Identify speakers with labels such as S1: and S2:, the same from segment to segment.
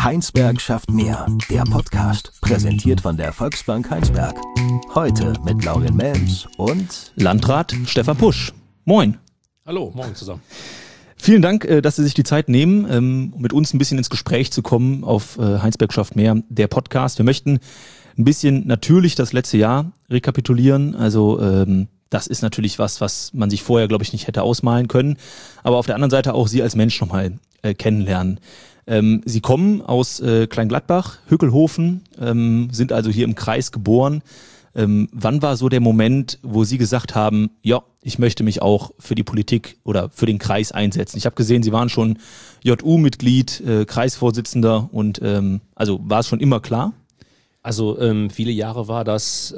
S1: Heinsberg schafft mehr. Der Podcast, präsentiert von der Volksbank Heinsberg. Heute mit Laurin Melms und
S2: Landrat Stefan Pusch. Moin.
S3: Hallo, morgen zusammen.
S2: Vielen Dank, dass Sie sich die Zeit nehmen, um mit uns ein bisschen ins Gespräch zu kommen auf Heinsberg schafft mehr, der Podcast. Wir möchten ein bisschen natürlich das letzte Jahr rekapitulieren. Also das ist natürlich was man sich vorher, glaube ich, nicht hätte ausmalen können. Aber auf der anderen Seite auch Sie als Mensch nochmal kennenlernen. Sie kommen aus Kleingladbach, Hückelhofen, sind also hier im Kreis geboren. Wann war so der Moment, wo Sie gesagt haben, ja, ich möchte mich auch für die Politik oder für den Kreis einsetzen? Ich habe gesehen, Sie waren schon JU-Mitglied, Kreisvorsitzender und also war es schon immer klar?
S3: Also viele Jahre war das,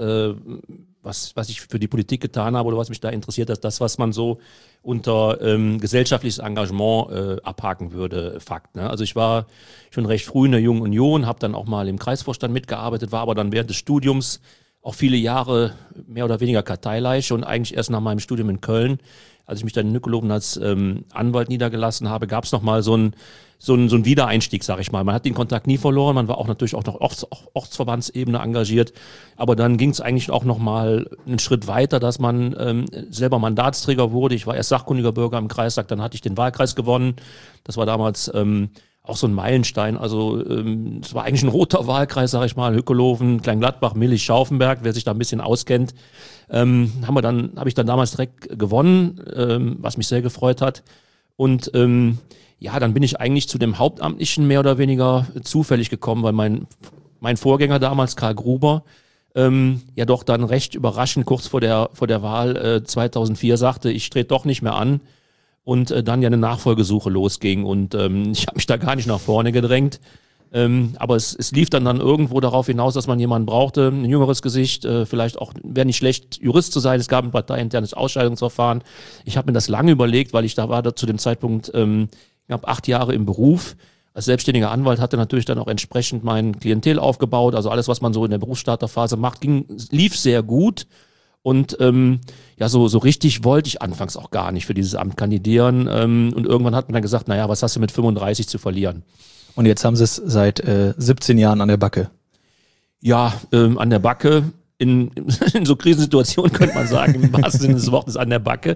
S3: was ich für die Politik getan habe oder was mich da interessiert hat, das, was man so unter gesellschaftliches Engagement abhaken würde, Fakt. Ne? Also ich war schon recht früh in der Jungen Union, habe dann auch mal im Kreisvorstand mitgearbeitet, war aber dann während des Studiums auch viele Jahre mehr oder weniger Karteileiche und eigentlich erst nach meinem Studium in Köln, als ich mich dann in Hückelhofen als Anwalt niedergelassen habe, gab es nochmal so ein Wiedereinstieg, sag ich mal. Man hat den Kontakt nie verloren, man war auch natürlich auch noch Ortsverbandsebene engagiert, aber dann ging es eigentlich auch nochmal einen Schritt weiter, dass man selber Mandatsträger wurde. Ich war erst sachkundiger Bürger im Kreistag, dann hatte ich den Wahlkreis gewonnen. Das war damals auch so ein Meilenstein, also es war eigentlich ein roter Wahlkreis, sag ich mal, Hückelhofen, Kleingladbach, Millig, Schaufenberg, wer sich da ein bisschen auskennt, habe ich dann damals direkt gewonnen, was mich sehr gefreut hat. Und ja, dann bin ich eigentlich zu dem Hauptamtlichen mehr oder weniger zufällig gekommen, weil mein Vorgänger damals, Karl Gruber, ja doch dann recht überraschend kurz vor der Wahl 2004 sagte, ich trete doch nicht mehr an. Und dann ja eine Nachfolgesuche losging und ich habe mich da gar nicht nach vorne gedrängt. Aber es lief dann irgendwo darauf hinaus, dass man jemanden brauchte, ein jüngeres Gesicht, vielleicht auch, wäre nicht schlecht, Jurist zu sein. Es gab ein parteiinternes Ausscheidungsverfahren. Ich habe mir das lange überlegt, weil ich da war zu dem Zeitpunkt knapp 8 Jahre im Beruf. Als selbstständiger Anwalt hatte natürlich dann auch entsprechend mein Klientel aufgebaut. Also alles, was man so in der Berufsstarterphase macht, lief sehr gut. Und ja, so richtig wollte ich anfangs auch gar nicht für dieses Amt kandidieren. Und irgendwann hat man dann gesagt, naja, was hast du mit 35 zu verlieren?
S2: Und jetzt haben Sie es seit 17 Jahren an der Backe.
S3: Ja, an der Backe. In so Krisensituationen könnte man sagen, im wahrsten Sinne des Wortes an der Backe.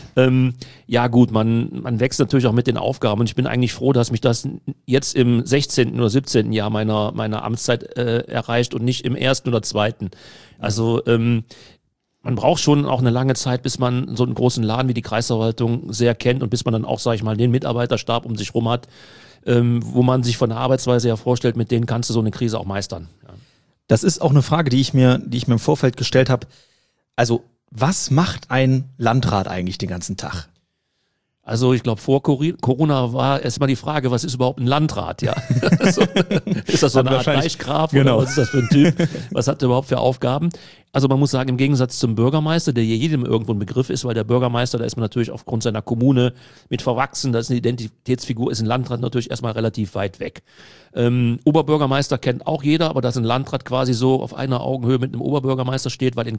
S3: Ja gut, man wächst natürlich auch mit den Aufgaben und ich bin eigentlich froh, dass mich das jetzt im 16. oder 17. Jahr meiner Amtszeit erreicht und nicht im 1. oder 2. Also man braucht schon auch eine lange Zeit, bis man so einen großen Laden wie die Kreisverwaltung sehr kennt und bis man dann auch, sage ich mal, den Mitarbeiterstab um sich rum hat, wo man sich von der Arbeitsweise her vorstellt, mit denen kannst du so eine Krise auch meistern. Ja.
S2: Das ist auch eine Frage, die ich mir im Vorfeld gestellt habe. Also, was macht ein Landrat eigentlich den ganzen Tag?
S3: Also ich glaube, vor Corona war erstmal die Frage, was ist überhaupt ein Landrat? Ja? Ist das so eine Art Reichsgraf oder was ist das für ein Typ? Was hat er überhaupt für Aufgaben? Also man muss sagen, im Gegensatz zum Bürgermeister, der jedem irgendwo ein Begriff ist, weil der Bürgermeister, da ist man natürlich aufgrund seiner Kommune mit verwachsen, das ist eine Identitätsfigur, ist ein Landrat natürlich erstmal relativ weit weg. Oberbürgermeister kennt auch jeder, aber dass ein Landrat quasi so auf einer Augenhöhe mit einem Oberbürgermeister steht, weil in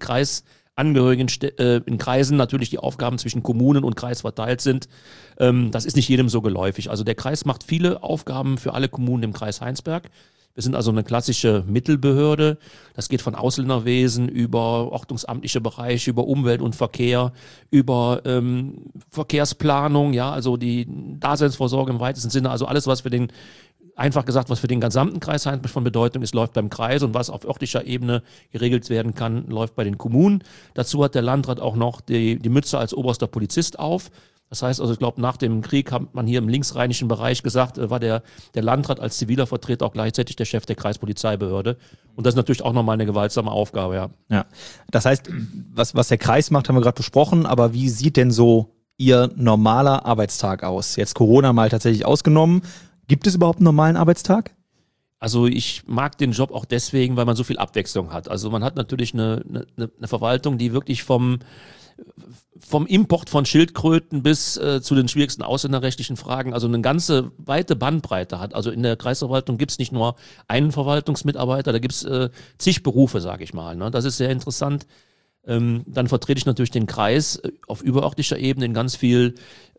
S3: Kreisen natürlich die Aufgaben zwischen Kommunen und Kreis verteilt sind. Das ist nicht jedem so geläufig. Also der Kreis macht viele Aufgaben für alle Kommunen im Kreis Heinsberg. Wir sind also eine klassische Mittelbehörde. Das geht von Ausländerwesen über ordnungsamtliche Bereiche, über Umwelt und Verkehr, über Verkehrsplanung, ja, also die Daseinsvorsorge im weitesten Sinne, also alles, was für den gesamten Kreis Heinsberg von Bedeutung ist, läuft beim Kreis und was auf örtlicher Ebene geregelt werden kann, läuft bei den Kommunen. Dazu hat der Landrat auch noch die Mütze als oberster Polizist auf. Das heißt also, ich glaube, nach dem Krieg hat man hier im linksrheinischen Bereich gesagt, war der Landrat als ziviler Vertreter auch gleichzeitig der Chef der Kreispolizeibehörde. Und das ist natürlich auch nochmal eine gewaltsame Aufgabe, ja.
S2: Ja, das heißt, was der Kreis macht, haben wir gerade besprochen, aber wie sieht denn so Ihr normaler Arbeitstag aus? Jetzt Corona mal tatsächlich ausgenommen. Gibt es überhaupt einen normalen Arbeitstag?
S3: Also ich mag den Job auch deswegen, weil man so viel Abwechslung hat. Also man hat natürlich eine Verwaltung, die wirklich vom Import von Schildkröten bis zu den schwierigsten ausländerrechtlichen Fragen, also eine ganze weite Bandbreite hat. Also in der Kreisverwaltung gibt es nicht nur einen Verwaltungsmitarbeiter, da gibt es zig Berufe, sage ich mal. Ne? Das ist sehr interessant. Dann vertrete ich natürlich den Kreis auf überörtlicher Ebene in ganz viel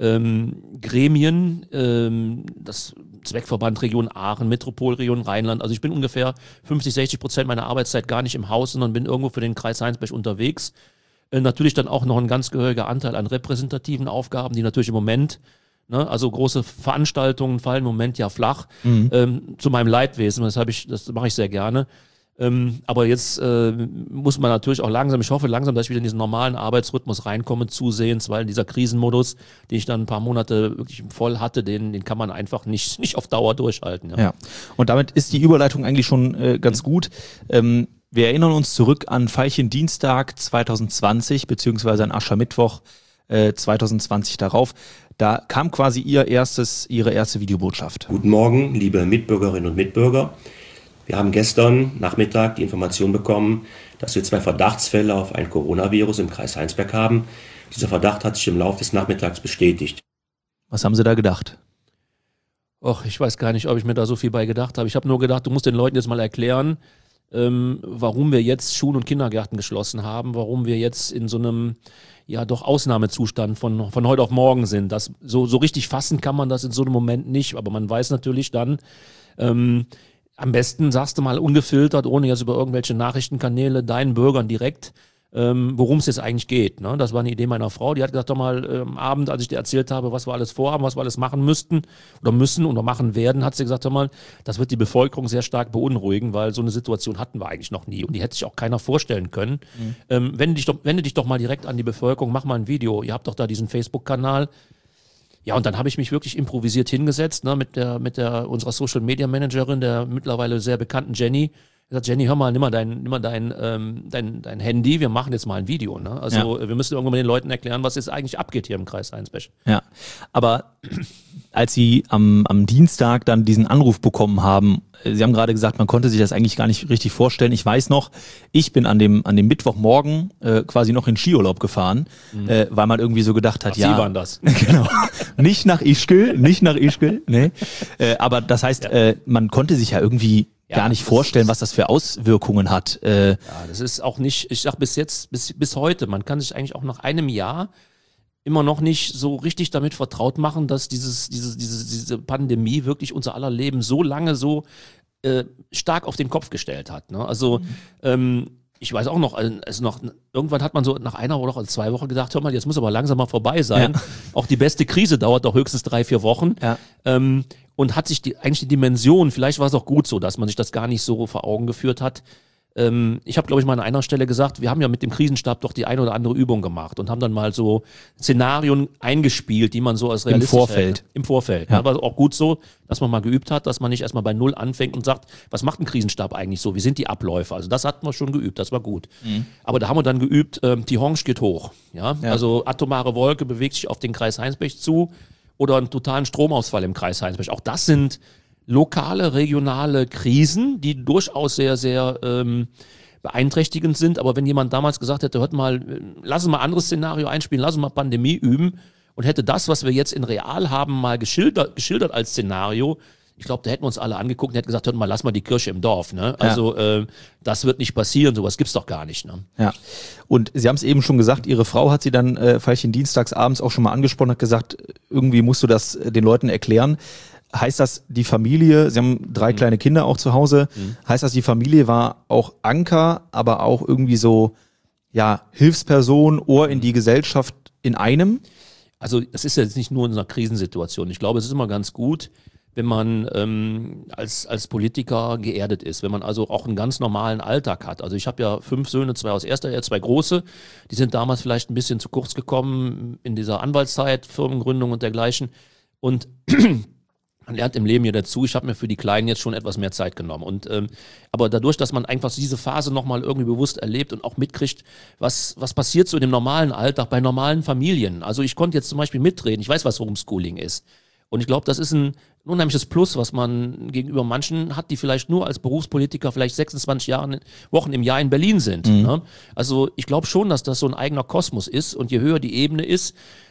S3: Gremien, das Zweckverband Region Aachen, Metropolregion Rheinland. Also ich bin ungefähr 50-60% meiner Arbeitszeit gar nicht im Haus, sondern bin irgendwo für den Kreis Heinsberg unterwegs. Natürlich dann auch noch ein ganz gehöriger Anteil an repräsentativen Aufgaben, die natürlich im Moment, ne, also große Veranstaltungen fallen im Moment ja flach, zu meinem Leidwesen. Das mache ich sehr gerne. Aber jetzt muss man natürlich auch langsam, ich hoffe langsam, dass ich wieder in diesen normalen Arbeitsrhythmus reinkomme, zusehends, weil dieser Krisenmodus, den ich dann ein paar Monate wirklich voll hatte, den kann man einfach nicht auf Dauer durchhalten.
S2: Ja. Und damit ist die Überleitung eigentlich schon ganz gut. Wir erinnern uns zurück an Veilchen-Dienstag 2020, beziehungsweise an Aschermittwoch 2020 darauf. Da kam quasi ihre erste Videobotschaft.
S4: Guten Morgen, liebe Mitbürgerinnen und Mitbürger. Wir haben gestern Nachmittag die Information bekommen, dass wir 2 Verdachtsfälle auf ein Coronavirus im Kreis Heinsberg haben. Dieser Verdacht hat sich im Laufe des Nachmittags bestätigt.
S2: Was haben Sie da gedacht?
S3: Och, ich weiß gar nicht, ob ich mir da so viel bei gedacht habe. Ich habe nur gedacht, du musst den Leuten jetzt mal erklären, warum wir jetzt Schulen und Kindergärten geschlossen haben, warum wir jetzt in so einem ja doch Ausnahmezustand von heute auf morgen sind. Das, so richtig fassen kann man das in so einem Moment nicht, aber man weiß natürlich dann, am besten sagst du mal ungefiltert, ohne jetzt über irgendwelche Nachrichtenkanäle, deinen Bürgern direkt, worum es jetzt eigentlich geht. Ne? Das war eine Idee meiner Frau, die hat gesagt, doch mal am Abend, als ich dir erzählt habe, was wir alles vorhaben, was wir alles machen müssen oder machen werden, hat sie gesagt, doch mal, das wird die Bevölkerung sehr stark beunruhigen, weil so eine Situation hatten wir eigentlich noch nie und die hätte sich auch keiner vorstellen können. Wende dich doch mal direkt an die Bevölkerung, mach mal ein Video, ihr habt doch da diesen Facebook-Kanal. Ja, und dann habe ich mich wirklich improvisiert hingesetzt, ne, mit unserer Social Media Managerin, der mittlerweile sehr bekannten Jenny. Ich gesagt, Jenny, hör mal, nimm mal dein Handy, wir machen jetzt mal ein Video. Ne? Also wir müssen irgendwann mal den Leuten erklären, was jetzt eigentlich abgeht hier im Kreis Heinsberg.
S2: Ja, aber als Sie am Dienstag dann diesen Anruf bekommen haben, Sie haben gerade gesagt, man konnte sich das eigentlich gar nicht richtig vorstellen. Ich weiß noch, ich bin an dem Mittwochmorgen quasi noch in Skiurlaub gefahren, weil man irgendwie so gedacht hat,
S3: Sie waren das.
S2: Genau. Nicht nach Ischgl, nee. Aber das heißt, man konnte sich ja irgendwie gar nicht vorstellen, was das für Auswirkungen hat.
S3: Ja, das ist auch nicht, ich sag bis heute, man kann sich eigentlich auch nach einem Jahr immer noch nicht so richtig damit vertraut machen, dass diese Pandemie wirklich unser aller Leben so lange so stark auf den Kopf gestellt hat. Ne? Also ich weiß auch noch, irgendwann hat man so nach einer Woche oder 2 Wochen gedacht, hör mal, jetzt muss aber langsam mal vorbei sein. Ja. Auch die beste Krise dauert doch höchstens 3-4 Wochen. Ja. Und hat sich eigentlich die Dimension, vielleicht war es auch gut so, dass man sich das gar nicht so vor Augen geführt hat. Ich habe, glaube ich, mal an einer Stelle gesagt, wir haben ja mit dem Krisenstab doch die eine oder andere Übung gemacht und haben dann mal so Szenarien eingespielt, die man so als realistisch hält. Im Vorfeld. Ja. Aber auch gut so, dass man mal geübt hat, dass man nicht erstmal bei Null anfängt und sagt, was macht ein Krisenstab eigentlich so? Wie sind die Abläufe? Also das hatten wir schon geübt, das war gut. Aber da haben wir dann geübt, die Orange geht hoch. Ja? Also atomare Wolke bewegt sich auf den Kreis Heinsberg zu oder einen totalen Stromausfall im Kreis Heinsberg. Auch das sind lokale, regionale Krisen, die durchaus sehr, sehr beeinträchtigend sind. Aber wenn jemand damals gesagt hätte, hört mal, lass uns mal ein anderes Szenario einspielen, lass uns mal Pandemie üben und hätte das, was wir jetzt in real haben, mal geschildert als Szenario, ich glaube, da hätten wir uns alle angeguckt und hätten gesagt, hört mal, lass mal die Kirche im Dorf. Ne? Also das wird nicht passieren, sowas gibt's doch gar nicht. Ne?
S2: Ja. Und Sie haben es eben schon gesagt, Ihre Frau hat Sie dann Veilchen dienstags abends auch schon mal angesprochen, hat gesagt, irgendwie musst du das den Leuten erklären. Heißt das, die Familie, Sie haben 3 kleine Kinder auch zu Hause, heißt das, die Familie war auch Anker, aber auch irgendwie so, ja, Hilfsperson, Ohr in die Gesellschaft in einem?
S3: Also es ist jetzt nicht nur in einer Krisensituation. Ich glaube, es ist immer ganz gut, wenn man als Politiker geerdet ist, wenn man also auch einen ganz normalen Alltag hat. Also ich habe ja 5 Söhne, 2 aus erster Ehe, 2 große, die sind damals vielleicht ein bisschen zu kurz gekommen in dieser Anwaltszeit, Firmengründung und dergleichen. Und man lernt im Leben ja dazu, ich habe mir für die Kleinen jetzt schon etwas mehr Zeit genommen. Und aber dadurch, dass man einfach diese Phase nochmal irgendwie bewusst erlebt und auch mitkriegt, was passiert so in dem normalen Alltag bei normalen Familien. Also ich konnte jetzt zum Beispiel mitreden, ich weiß, was Homeschooling ist. Und ich glaube, das ist ein unheimliches Plus, was man gegenüber manchen hat, die vielleicht nur als Berufspolitiker vielleicht 26 Wochen im Jahr in Berlin sind. Ne? Also ich glaube schon, dass das so ein eigener Kosmos ist. Und je höher die Ebene ist,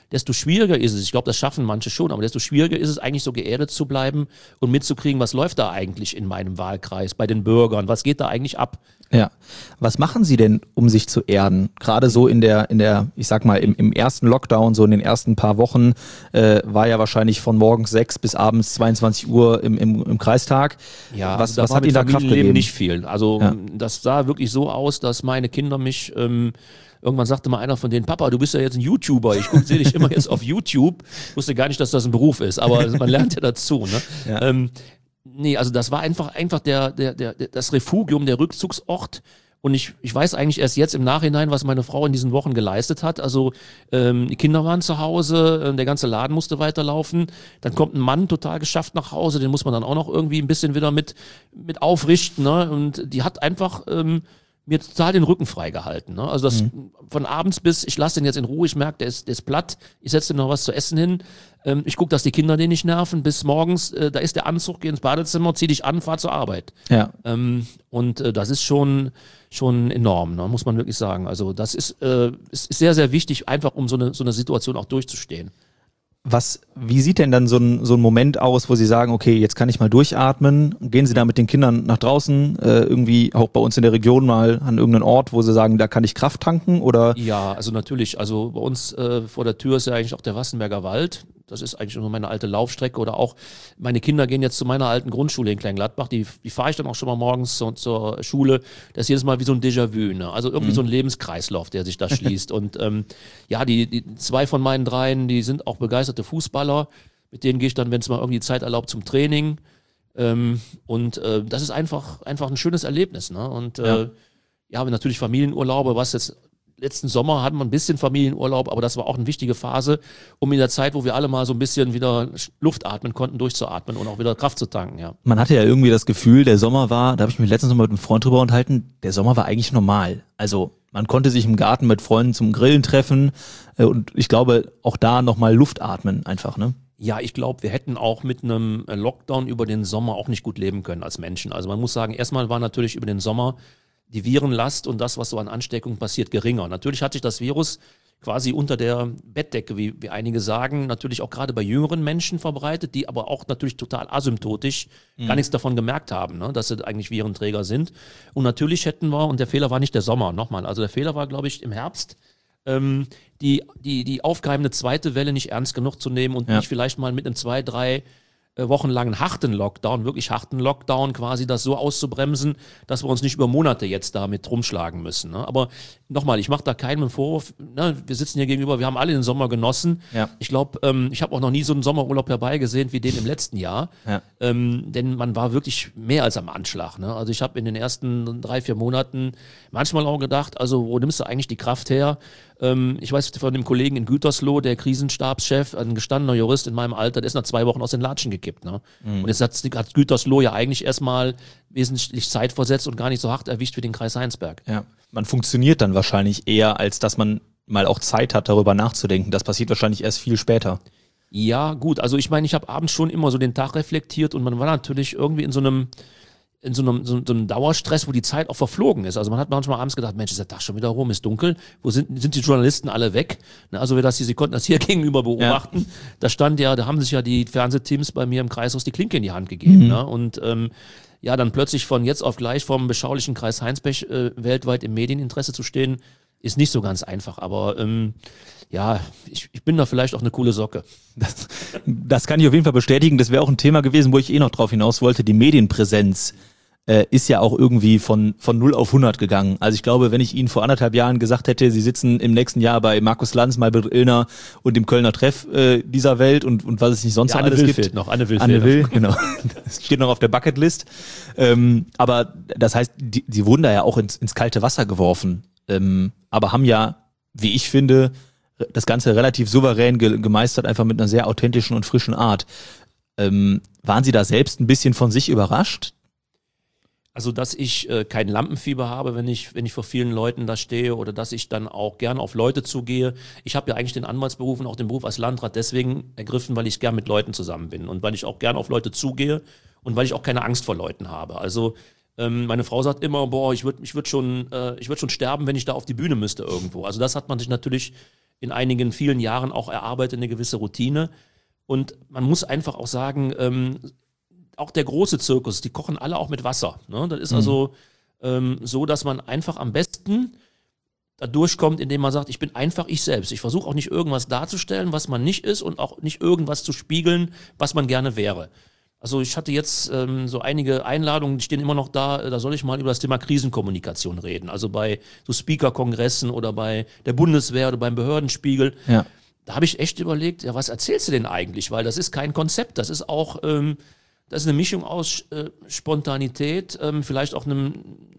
S3: desto schwieriger ist es, ich glaube, das schaffen manche schon, aber desto schwieriger ist es eigentlich so geerdet zu bleiben und mitzukriegen, was läuft da eigentlich in meinem Wahlkreis, bei den Bürgern, was geht da eigentlich ab?
S2: Ja. Was machen Sie denn, um sich zu erden? Gerade so in der, ich sag mal, im ersten Lockdown, so in den ersten paar Wochen, war ja wahrscheinlich von morgens 6 bis abends 22 Uhr im Kreistag.
S3: Ja,
S2: was
S3: was
S2: hat Ihnen da Kraft gegeben?
S3: Nicht viel. Also das sah wirklich so aus, dass meine Kinder mich irgendwann sagte mal einer von denen, Papa, du bist ja jetzt ein YouTuber, ich sehe dich immer jetzt auf YouTube. Ich wusste gar nicht, dass das ein Beruf ist, aber man lernt ja dazu. Ne?
S2: Ja.
S3: Nee, also das war einfach das Refugium, der Rückzugsort. Und ich weiß eigentlich erst jetzt im Nachhinein, was meine Frau in diesen Wochen geleistet hat. Also die Kinder waren zu Hause, der ganze Laden musste weiterlaufen. Dann kommt ein Mann total geschafft nach Hause, den muss man dann auch noch irgendwie ein bisschen wieder mit aufrichten. Ne? Und die hat einfach mir total den Rücken freigehalten. Ne? Also das von abends bis, ich lasse den jetzt in Ruhe, ich merke, der ist platt, ich setze ihm noch was zu essen hin. Ich gucke, dass die Kinder den nicht nerven, bis morgens, da ist der Anzug, geh ins Badezimmer, zieh dich an, fahr zur Arbeit.
S2: Ja.
S3: Und das ist schon enorm, ne? Muss man wirklich sagen. Also das ist sehr, sehr wichtig, einfach um so eine Situation auch durchzustehen.
S2: Wie sieht denn dann so ein Moment aus, wo Sie sagen, okay, jetzt kann ich mal durchatmen? Gehen Sie da mit den Kindern nach draußen, irgendwie auch bei uns in der Region mal an irgendeinen Ort, wo Sie sagen, da kann ich Kraft tanken? Oder?
S3: Ja, also natürlich. Also bei uns vor der Tür ist ja eigentlich auch der Wassenberger Wald. Das ist eigentlich nur meine alte Laufstrecke. Oder auch meine Kinder gehen jetzt zu meiner alten Grundschule in Kleingladbach. Die fahre ich dann auch schon mal morgens zur Schule. Das ist jedes Mal wie so ein Déjà-vu. Ne? Also irgendwie so ein Lebenskreislauf, der sich da schließt. Und die 2 von meinen 3, die sind auch begeisterte Fußballer. Mit denen gehe ich dann, wenn es mal irgendwie Zeit erlaubt, zum Training. Das ist einfach ein schönes Erlebnis. Ne? Und natürlich Familienurlaube, was jetzt letzten Sommer hatten wir ein bisschen Familienurlaub, aber das war auch eine wichtige Phase, um in der Zeit, wo wir alle mal so ein bisschen wieder Luft atmen konnten, durchzuatmen und auch wieder Kraft zu tanken, ja.
S2: Man hatte ja irgendwie das Gefühl, der Sommer war, da habe ich mich letztens noch mal mit einem Freund drüber unterhalten, der Sommer war eigentlich normal. Also man konnte sich im Garten mit Freunden zum Grillen treffen und ich glaube auch da nochmal Luft atmen einfach, ne?
S3: Ja, ich glaube, wir hätten auch mit einem Lockdown über den Sommer auch nicht gut leben können als Menschen. Also man muss sagen, erstmal war natürlich über den Sommer die Virenlast und das, was so an Ansteckung passiert, geringer. Natürlich hat sich das Virus quasi unter der Bettdecke, wie einige sagen, natürlich auch gerade bei jüngeren Menschen verbreitet, die aber auch natürlich total asymptotisch gar nichts davon gemerkt haben, ne, dass sie eigentlich Virenträger sind. Und natürlich hätten wir, und der Fehler war nicht der Sommer, nochmal, also der Fehler war, glaube ich, im Herbst, die aufkeimende zweite Welle nicht ernst genug zu nehmen und nicht vielleicht mal mit einem 2-3 wochenlangen harten Lockdown, wirklich harten Lockdown, quasi das so auszubremsen, dass wir uns nicht über Monate jetzt damit rumschlagen müssen. Ne? Aber nochmal, ich mache da keinen Vorwurf. Ne? Wir sitzen hier gegenüber, wir haben alle den Sommer genossen. Ja. Ich glaube, ich habe auch noch nie so einen Sommerurlaub herbeigesehen wie den im letzten Jahr. Ja. Denn man war wirklich mehr als am Anschlag. Ne? Also ich habe in den ersten 3-4 Monaten manchmal auch gedacht, also wo nimmst du eigentlich die Kraft her? Ich weiß von dem Kollegen in Gütersloh, der Krisenstabschef, ein gestandener Jurist in meinem Alter, der ist nach 2 Wochen aus den Latschen gekippt. Ne? Und jetzt hat Gütersloh ja eigentlich erstmal wesentlich Zeit versetzt und gar nicht so hart erwischt wie den Kreis Heinsberg.
S2: Ja, man funktioniert dann wahrscheinlich eher, als dass man mal auch Zeit hat, darüber nachzudenken. Das passiert wahrscheinlich erst viel später.
S3: Ja, gut, also ich meine, ich habe abends schon immer so den Tag reflektiert und man war natürlich irgendwie in so einem Dauerstress, wo die Zeit auch verflogen ist. Also man hat manchmal abends gedacht, Mensch, ist der Tag schon wieder rum, ist dunkel, wo sind die Journalisten alle weg? Also Sie konnten das hier gegenüber beobachten. Ja. Da haben sich ja die Fernsehteams bei mir im Kreishaus die Klinke in die Hand gegeben. Ne? Und dann plötzlich von jetzt auf gleich vom beschaulichen Kreis Heinsberg weltweit im Medieninteresse zu stehen, ist nicht so ganz einfach. Aber ich bin da vielleicht auch eine coole Socke.
S2: Das kann ich auf jeden Fall bestätigen. Das wäre auch ein Thema gewesen, wo ich noch drauf hinaus wollte. Die Medienpräsenz ist ja auch irgendwie von 0 auf 100 gegangen. Also ich glaube, wenn ich Ihnen vor 1,5 Jahren gesagt hätte, Sie sitzen im nächsten Jahr bei Markus Lanz, Maybrit Illner und dem Kölner Treff dieser Welt und was es nicht sonst noch alles gibt.
S3: Anne Will
S2: Anne Will, genau. Das steht noch auf der Bucketlist. Aber das heißt, sie wurden da ja auch ins kalte Wasser geworfen. Aber haben ja, wie ich finde, das Ganze relativ souverän gemeistert, einfach mit einer sehr authentischen und frischen Art. Waren Sie da selbst ein bisschen von sich überrascht?
S3: Also, dass ich kein Lampenfieber habe, wenn ich vor vielen Leuten da stehe oder dass ich dann auch gerne auf Leute zugehe. Ich habe ja eigentlich den Anwaltsberuf und auch den Beruf als Landrat deswegen ergriffen, weil ich gern mit Leuten zusammen bin und weil ich auch gern auf Leute zugehe und weil ich auch keine Angst vor Leuten habe. Also meine Frau sagt immer, ich würd schon sterben, wenn ich da auf die Bühne müsste irgendwo. Also das hat man sich natürlich in einigen vielen Jahren auch erarbeitet, eine gewisse Routine. Und man muss einfach auch sagen, auch der große Zirkus, die kochen alle auch mit Wasser. Ne? Das ist also so, dass man einfach am besten da durchkommt, indem man sagt, ich bin einfach ich selbst. Ich versuche auch nicht irgendwas darzustellen, was man nicht ist und auch nicht irgendwas zu spiegeln, was man gerne wäre. Also ich hatte jetzt so einige Einladungen, die stehen immer noch da soll ich mal über das Thema Krisenkommunikation reden. Also bei so Speaker-Kongressen oder bei der Bundeswehr oder beim Behördenspiegel. Ja. Da habe ich echt überlegt, ja, was erzählst du denn eigentlich? Weil das ist kein Konzept, das ist auch das ist eine Mischung aus Spontanität, vielleicht auch einer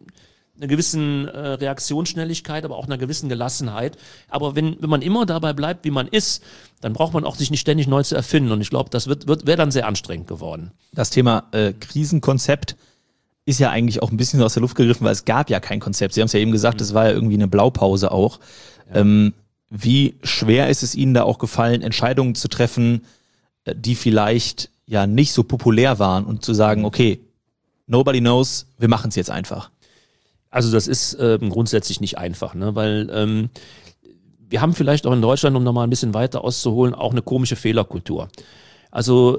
S3: gewissen Reaktionsschnelligkeit, aber auch einer gewissen Gelassenheit. Aber wenn man immer dabei bleibt, wie man ist, dann braucht man auch sich nicht ständig neu zu erfinden. Und ich glaube, das wäre dann sehr anstrengend geworden.
S2: Das Thema Krisenkonzept ist ja eigentlich auch ein bisschen aus der Luft gegriffen, weil es gab ja kein Konzept. Sie haben es ja eben gesagt, es war ja irgendwie eine Blaupause auch. Ja. Wie schwer ist es Ihnen da auch gefallen, Entscheidungen zu treffen, die vielleicht ja nicht so populär waren und zu sagen, okay, nobody knows, wir machen es jetzt einfach?
S3: Also das ist grundsätzlich nicht einfach, ne? Weil wir haben vielleicht auch in Deutschland, um nochmal ein bisschen weiter auszuholen, auch eine komische Fehlerkultur. Also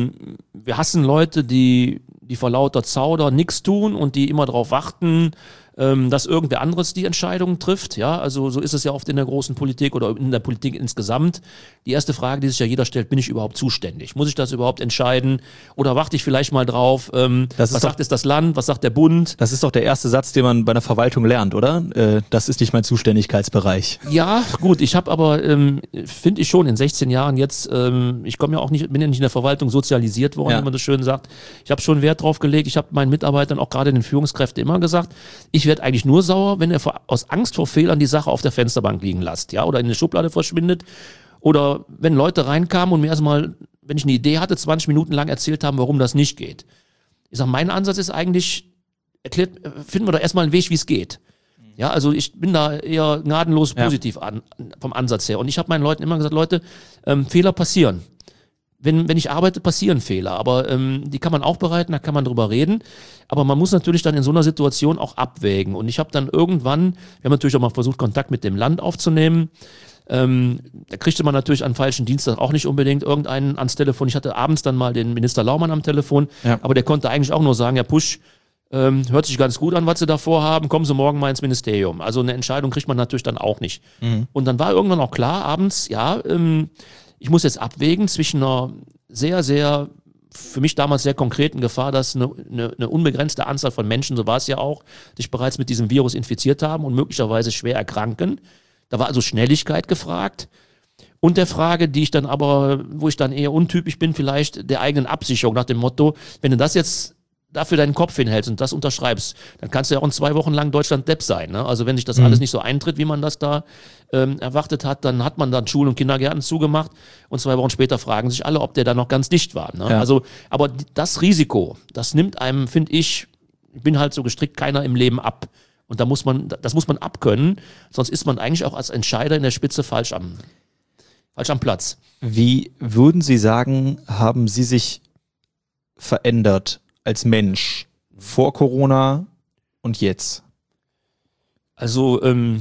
S3: wir hassen Leute, die vor lauter Zauder nichts tun und die immer darauf warten, dass irgendwer anderes die Entscheidungen trifft. Ja, also so ist es ja oft in der großen Politik oder in der Politik insgesamt. Die erste Frage, die sich ja jeder stellt, bin ich überhaupt zuständig? Muss ich das überhaupt entscheiden? Oder warte ich vielleicht mal drauf? Was sagt jetzt das Land? Was sagt der Bund?
S2: Das ist doch der erste Satz, den man bei einer Verwaltung lernt, oder? Das ist nicht mein Zuständigkeitsbereich.
S3: Ja, gut. Ich habe aber, finde ich schon, in 16 Jahren jetzt, ich komme ja auch nicht, bin ja nicht in der Verwaltung sozialisiert worden, wie man das schön sagt. Ich habe schon Wert drauf gelegt. Ich habe meinen Mitarbeitern, auch gerade den Führungskräften, immer gesagt, ich werde eigentlich nur sauer, wenn ihr aus Angst vor Fehlern die Sache auf der Fensterbank liegen lasst, ja, oder in der Schublade verschwindet. Oder wenn Leute reinkamen und mir erstmal, wenn ich eine Idee hatte, 20 Minuten lang erzählt haben, warum das nicht geht. Ich sage, mein Ansatz ist eigentlich, finden wir doch erstmal einen Weg, wie es geht. Ja, also ich bin da eher gnadenlos positiv vom Ansatz her. Und ich habe meinen Leuten immer gesagt, Leute, Fehler passieren. Wenn ich arbeite, passieren Fehler, aber die kann man aufbereiten, da kann man drüber reden, aber man muss natürlich dann in so einer Situation auch abwägen und ich habe dann irgendwann, wir haben natürlich auch mal versucht, Kontakt mit dem Land aufzunehmen, da kriegte man natürlich an falschen Dienstag auch nicht unbedingt irgendeinen ans Telefon, ich hatte abends dann mal den Minister Laumann am Telefon, aber der konnte eigentlich auch nur sagen, ja Pusch, hört sich ganz gut an, was Sie da vorhaben, kommen Sie morgen mal ins Ministerium. Also eine Entscheidung kriegt man natürlich dann auch nicht. Und dann war irgendwann auch klar, abends, ich muss jetzt abwägen zwischen einer sehr, sehr, für mich damals sehr konkreten Gefahr, dass eine unbegrenzte Anzahl von Menschen, so war es ja auch, sich bereits mit diesem Virus infiziert haben und möglicherweise schwer erkranken. Da war also Schnelligkeit gefragt. Und der Frage, wo ich dann eher untypisch bin, vielleicht der eigenen Absicherung nach dem Motto, wenn du das jetzt dafür deinen Kopf hinhältst und das unterschreibst, dann kannst du ja auch in 2 Wochen lang Deutschland-Depp sein. Ne? Also wenn sich das alles nicht so eintritt, wie man das da erwartet hat, dann hat man dann Schulen und Kindergärten zugemacht und 2 Wochen später fragen sich alle, ob der da noch ganz dicht war. Ne? Ja. Also, aber das Risiko, das nimmt einem, finde ich bin halt so gestrickt, keiner im Leben ab. Und das muss man abkönnen, sonst ist man eigentlich auch als Entscheider in der Spitze falsch am Platz.
S2: Wie würden Sie sagen, haben Sie sich verändert als Mensch vor Corona und jetzt?
S3: Also,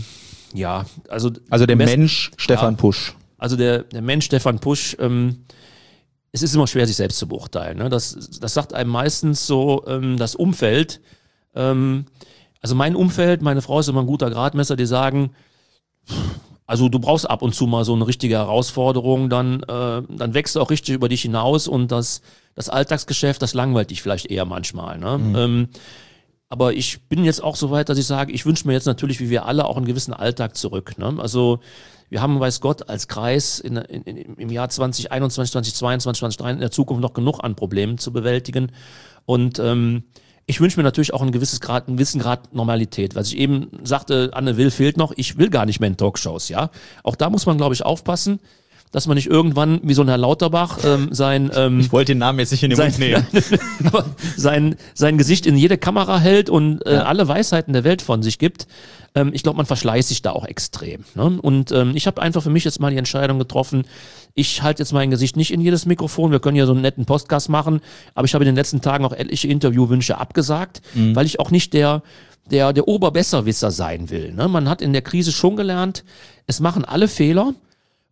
S2: der Mensch Stefan Pusch.
S3: Also der Mensch Stefan Pusch, es ist immer schwer, sich selbst zu beurteilen. Ne? Das sagt einem meistens so das Umfeld. Also mein Umfeld, meine Frau ist immer ein guter Gradmesser, die sagen, also du brauchst ab und zu mal so eine richtige Herausforderung, dann wächst du auch richtig über dich hinaus und das Alltagsgeschäft, das langweilt dich vielleicht eher manchmal. Ne? Aber ich bin jetzt auch so weit, dass ich sage, ich wünsche mir jetzt natürlich, wie wir alle, auch einen gewissen Alltag zurück. Ne? Also wir haben, weiß Gott, als Kreis im Jahr 2021, 2022, 2023 in der Zukunft noch genug an Problemen zu bewältigen. Und ich wünsche mir natürlich auch einen gewissen Grad Normalität. Was ich eben sagte, Anne Will fehlt noch. Ich will gar nicht mehr in Talkshows, ja. Auch da muss man, glaube ich, aufpassen, dass man nicht irgendwann, wie so ein Herr Lauterbach,
S2: ich wollte den Namen jetzt nicht in den Mund nehmen.
S3: sein Gesicht in jede Kamera hält und alle Weisheiten der Welt von sich gibt. Ich glaube, man verschleißt sich da auch extrem. Ne? Und ich habe einfach für mich jetzt mal die Entscheidung getroffen, ich halte jetzt mein Gesicht nicht in jedes Mikrofon, wir können ja so einen netten Podcast machen, aber ich habe in den letzten Tagen auch etliche Interviewwünsche abgesagt, weil ich auch nicht der Oberbesserwisser sein will. Ne? Man hat in der Krise schon gelernt, es machen alle Fehler,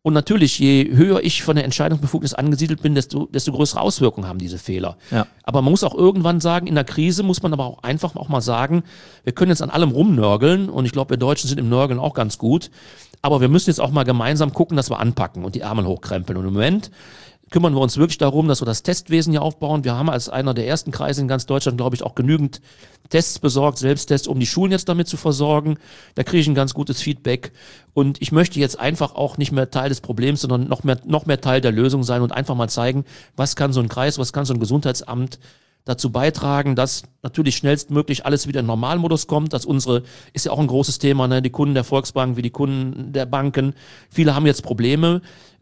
S3: Und natürlich, je höher ich von der Entscheidungsbefugnis angesiedelt bin, desto größere Auswirkungen haben diese Fehler.
S2: Ja.
S3: Aber man muss auch irgendwann sagen, in der Krise muss man aber auch einfach auch mal sagen, wir können jetzt an allem rumnörgeln und ich glaube, wir Deutschen sind im Nörgeln auch ganz gut, aber wir müssen jetzt auch mal gemeinsam gucken, dass wir anpacken und die Ärmel hochkrempeln. Und im Moment kümmern wir uns wirklich darum, dass wir das Testwesen hier aufbauen. Wir haben als einer der ersten Kreise in ganz Deutschland, glaube ich, auch genügend Tests besorgt, Selbsttests, um die Schulen jetzt damit zu versorgen. Da kriege ich ein ganz gutes Feedback. Und ich möchte jetzt einfach auch nicht mehr Teil des Problems, sondern noch mehr Teil der Lösung sein und einfach mal zeigen, was kann so ein Kreis, was kann so ein Gesundheitsamt dazu beitragen, dass natürlich schnellstmöglich alles wieder in Normalmodus kommt, dass ist ja auch ein großes Thema, ne, die Kunden der Volksbank wie die Kunden der Banken, viele haben jetzt Probleme,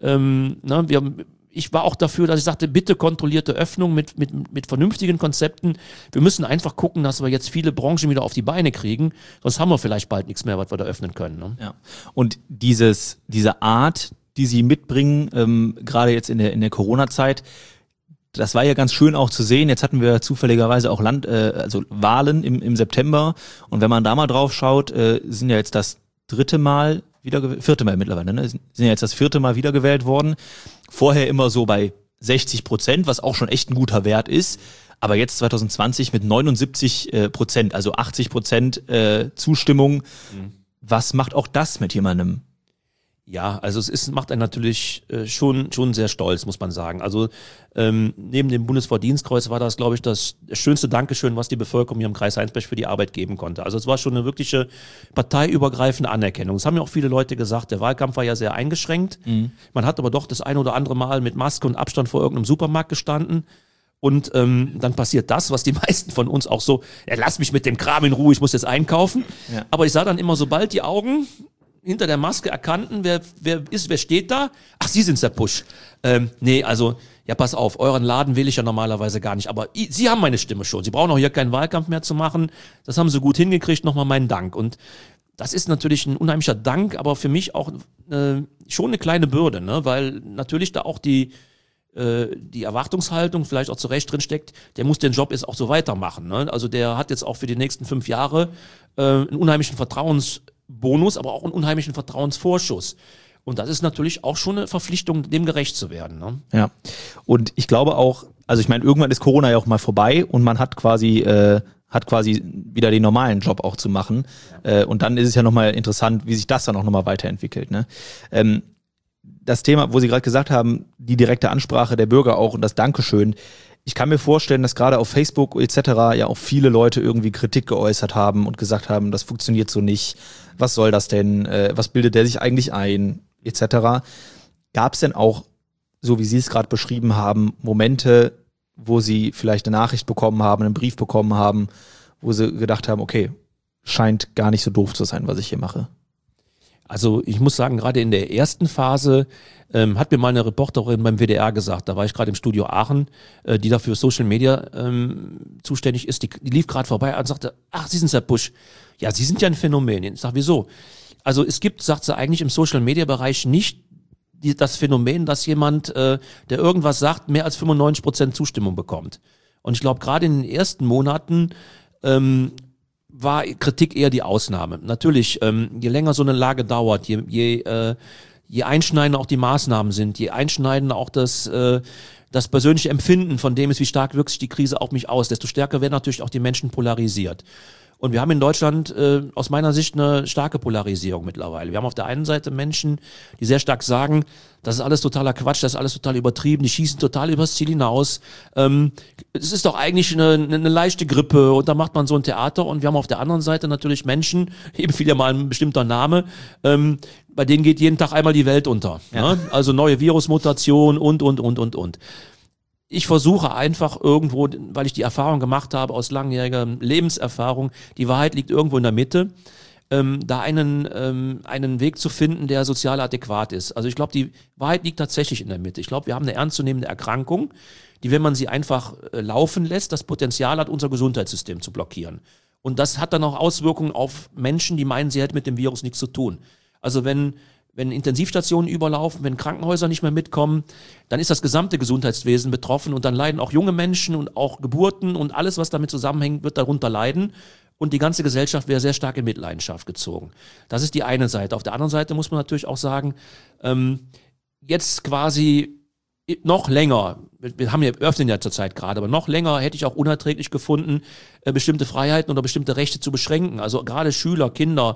S3: ich war auch dafür, dass ich sagte, bitte kontrollierte Öffnung mit vernünftigen Konzepten. Wir müssen einfach gucken, dass wir jetzt viele Branchen wieder auf die Beine kriegen. Sonst haben wir vielleicht bald nichts mehr, was wir da öffnen können. Ne?
S2: Ja. Und diese Art, die Sie mitbringen, gerade jetzt in der Corona-Zeit, das war ja ganz schön auch zu sehen. Jetzt hatten wir zufälligerweise auch Wahlen im September. Und wenn man da mal drauf schaut, sind ja jetzt das vierte Mal mittlerweile, ne? Sind ja jetzt das 4. Mal wiedergewählt worden. Vorher immer so bei 60%, was auch schon echt ein guter Wert ist. Aber jetzt 2020 mit 79%, also 80% Zustimmung. Mhm. Was macht auch das mit jemandem?
S3: Ja, also macht einen natürlich schon sehr stolz, muss man sagen. Also neben dem Bundesverdienstkreuz war das, glaube ich, das schönste Dankeschön, was die Bevölkerung hier im Kreis Heinsberg für die Arbeit geben konnte. Also es war schon eine wirkliche parteiübergreifende Anerkennung. Das haben ja auch viele Leute gesagt, der Wahlkampf war ja sehr eingeschränkt. Mhm. Man hat aber doch das ein oder andere Mal mit Maske und Abstand vor irgendeinem Supermarkt gestanden. Und dann passiert das, was die meisten von uns auch so, lass mich mit dem Kram in Ruhe, ich muss jetzt einkaufen. Ja. Aber ich sah dann immer, sobald die Augen hinter der Maske erkannten, wer steht da? Ach, Sie sind's, der Pusch. Pass auf, euren Laden will ich ja normalerweise gar nicht, aber Sie haben meine Stimme schon. Sie brauchen auch hier keinen Wahlkampf mehr zu machen. Das haben Sie gut hingekriegt, nochmal meinen Dank. Und das ist natürlich ein unheimlicher Dank, aber für mich auch schon eine kleine Bürde, ne? Weil natürlich da auch die Erwartungshaltung vielleicht auch zu Recht drin steckt, der muss den Job jetzt auch so weitermachen. Ne? Also der hat jetzt auch für die nächsten 5 Jahre einen unheimlichen Vertrauensbonus, aber auch einen unheimlichen Vertrauensvorschuss. Und das ist natürlich auch schon eine Verpflichtung, dem gerecht zu werden. Ne?
S2: Ja, und ich glaube auch, also ich meine, irgendwann ist Corona ja auch mal vorbei und man hat quasi wieder den normalen Job auch zu machen. Ja. Und dann ist es ja nochmal interessant, wie sich das dann auch nochmal weiterentwickelt. Ne? Das Thema, wo Sie gerade gesagt haben, die direkte Ansprache der Bürger auch und das Dankeschön. Ich kann mir vorstellen, dass gerade auf Facebook etc. ja auch viele Leute irgendwie Kritik geäußert haben und gesagt haben, das funktioniert so nicht. Was soll das denn? Was bildet der sich eigentlich ein? Etc. Gab es denn auch, so wie Sie es gerade beschrieben haben, Momente, wo Sie vielleicht eine Nachricht bekommen haben, einen Brief bekommen haben, wo Sie gedacht haben, okay, scheint gar nicht so doof zu sein, was ich hier mache?
S3: Also ich muss sagen, gerade in der ersten Phase hat mir mal eine Reporterin beim WDR gesagt, da war ich gerade im Studio Aachen, die dafür Social Media zuständig ist, die lief gerade vorbei und sagte, ach, Sie sind der Pusch. Ja, Sie sind ja ein Phänomen. Ich sage, wieso? Also es gibt, sagt sie, eigentlich im Social Media Bereich nicht das Phänomen, dass jemand, der irgendwas sagt, mehr als 95% Zustimmung bekommt. Und ich glaube, gerade in den ersten Monaten war Kritik eher die Ausnahme. Natürlich, je länger so eine Lage dauert, je einschneidender auch die Maßnahmen sind, je einschneidender auch das persönliche Empfinden von dem ist, wie stark wirkt sich die Krise auf mich aus, desto stärker werden natürlich auch die Menschen polarisiert. Und wir haben in Deutschland aus meiner Sicht eine starke Polarisierung mittlerweile. Wir haben auf der einen Seite Menschen, die sehr stark sagen, das ist alles totaler Quatsch, das ist alles total übertrieben, die schießen total übers Ziel hinaus. Es ist doch eigentlich eine leichte Grippe und da macht man so ein Theater. Und wir haben auf der anderen Seite natürlich Menschen, eben fiel ja mal ein bestimmter Name, bei denen geht jeden Tag einmal die Welt unter. Ja. Ne? Also neue Virusmutation und. Ich versuche einfach irgendwo, weil ich die Erfahrung gemacht habe aus langjähriger Lebenserfahrung, die Wahrheit liegt irgendwo in der Mitte, da einen Weg zu finden, der sozial adäquat ist. Also ich glaube, die Wahrheit liegt tatsächlich in der Mitte. Ich glaube, wir haben eine ernstzunehmende Erkrankung, die, wenn man sie einfach laufen lässt, das Potenzial hat, unser Gesundheitssystem zu blockieren. Und das hat dann auch Auswirkungen auf Menschen, die meinen, sie hätten mit dem Virus nichts zu tun. Also wenn Intensivstationen überlaufen, wenn Krankenhäuser nicht mehr mitkommen, dann ist das gesamte Gesundheitswesen betroffen und dann leiden auch junge Menschen und auch Geburten und alles, was damit zusammenhängt, wird darunter leiden und die ganze Gesellschaft wäre sehr stark in Mitleidenschaft gezogen. Das ist die eine Seite. Auf der anderen Seite muss man natürlich auch sagen, jetzt quasi noch länger, öffnen ja zurzeit gerade, aber noch länger hätte ich auch unerträglich gefunden, bestimmte Freiheiten oder bestimmte Rechte zu beschränken. Also gerade Schüler, Kinder,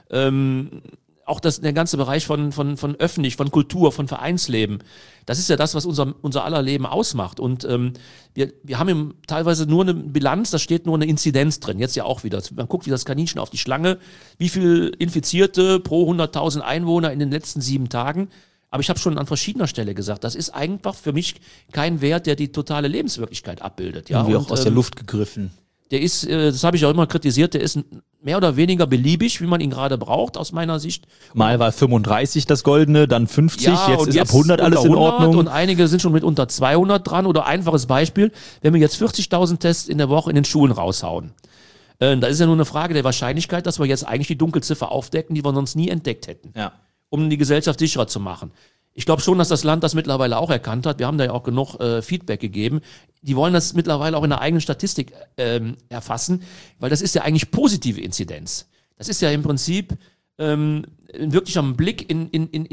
S3: auch der ganze Bereich von öffentlich, von Kultur, von Vereinsleben. Das ist ja das, was unser aller Leben ausmacht. Und wir haben teilweise nur eine Bilanz, da steht nur eine Inzidenz drin. Jetzt ja auch wieder. Man guckt wie das Kaninchen auf die Schlange, wie viel Infizierte pro 100.000 Einwohner in den letzten 7 Tagen. Aber ich habe schon an verschiedener Stelle gesagt, das ist einfach für mich kein Wert, der die totale Lebenswirklichkeit abbildet. Ja?
S2: Irgendwie auch aus der Luft gegriffen.
S3: Der ist, das habe ich auch immer kritisiert, der ist mehr oder weniger beliebig, wie man ihn gerade braucht, aus meiner Sicht.
S2: Mal war 35 das Goldene, dann 50,
S3: ja,
S2: jetzt ist ab 100 alles in
S3: 100
S2: Ordnung.
S3: Und einige sind schon mit unter 200 dran. Oder einfaches Beispiel, wenn wir jetzt 40.000 Tests in der Woche in den Schulen raushauen. Da ist ja nur eine Frage der Wahrscheinlichkeit, dass wir jetzt eigentlich die Dunkelziffer aufdecken, die wir sonst nie entdeckt hätten.
S2: Ja.
S3: Um die Gesellschaft sicherer zu machen. Ich glaube schon, dass das Land das mittlerweile auch erkannt hat. Wir haben da ja auch genug Feedback gegeben. Die wollen das mittlerweile auch in der eigenen Statistik erfassen, weil das ist ja eigentlich positive Inzidenz. Das ist ja im Prinzip wirklich am Blick in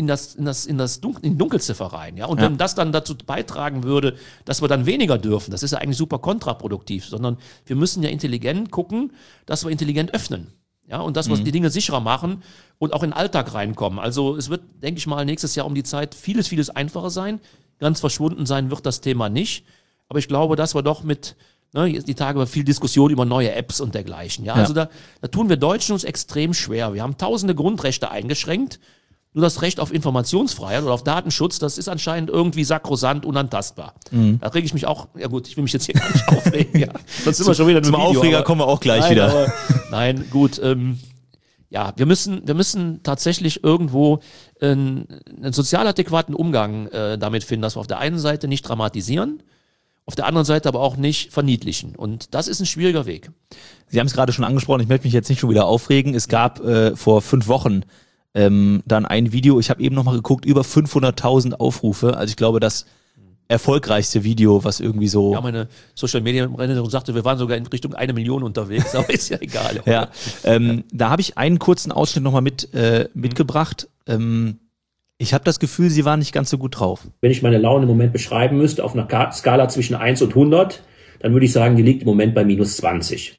S3: die Dunkelziffer rein. Ja? Und wenn das dann dazu beitragen würde, dass wir dann weniger dürfen, das ist ja eigentlich super kontraproduktiv, sondern wir müssen ja intelligent gucken, dass wir intelligent öffnen. Ja, und dass wir die Dinge sicherer machen und auch in den Alltag reinkommen. Also es wird, denke ich mal, nächstes Jahr um die Zeit vieles einfacher sein. Ganz verschwunden sein wird das Thema nicht. Aber ich glaube, dass wir doch die Tage war viel Diskussion über neue Apps und dergleichen. Ja, also da tun wir Deutschen uns extrem schwer. Wir haben tausende Grundrechte eingeschränkt. Nur das Recht auf Informationsfreiheit oder auf Datenschutz, das ist anscheinend irgendwie sakrosant, unantastbar. Da rege ich mich auch, ja gut, ich will mich jetzt hier gar nicht aufregen. Ja. Sonst sind wir schon wieder
S2: zum
S3: Video,
S2: Aufreger kommen wir auch gleich wieder.
S3: Nein, gut, wir müssen tatsächlich irgendwo einen sozial adäquaten Umgang damit finden, dass wir auf der einen Seite nicht dramatisieren, auf der anderen Seite aber auch nicht verniedlichen. Und das ist ein schwieriger Weg.
S2: Sie haben es gerade schon angesprochen, ich möchte mich jetzt nicht schon wieder aufregen. Es gab vor 5 Wochen dann ein Video, ich habe eben nochmal geguckt, über 500.000 Aufrufe. Also ich glaube, das erfolgreichste Video, was irgendwie so...
S3: Ja, meine Social-Media-Managerin sagte, wir waren sogar in Richtung 1 Million unterwegs, aber ist ja egal.
S2: Ja, da habe ich einen kurzen Ausschnitt nochmal mitgebracht. Ich habe das Gefühl, Sie waren nicht ganz so gut drauf.
S4: Wenn ich meine Laune im Moment beschreiben müsste, auf einer Skala zwischen 1 und 100, dann würde ich sagen, die liegt im Moment bei minus 20.